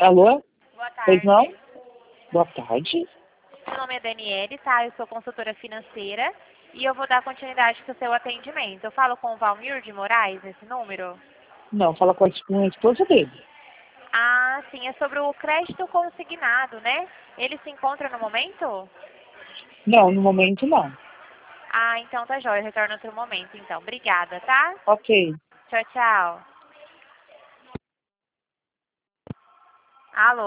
Alô? Boa Pois tarde. não? Boa tarde. Meu nome é Daniele, tá? Eu sou consultora financeira e eu vou dar continuidade com o seu atendimento. Eu falo com o Valmir de Moraes, esse número? Não, fala com a esposa dele. Ah, sim, é sobre o crédito consignado, né? Ele se encontra no momento? Não, no momento não. Ah, então tá jóia, eu retorno outro momento, então. Obrigada, tá? Ok. Tchau, tchau. Alô?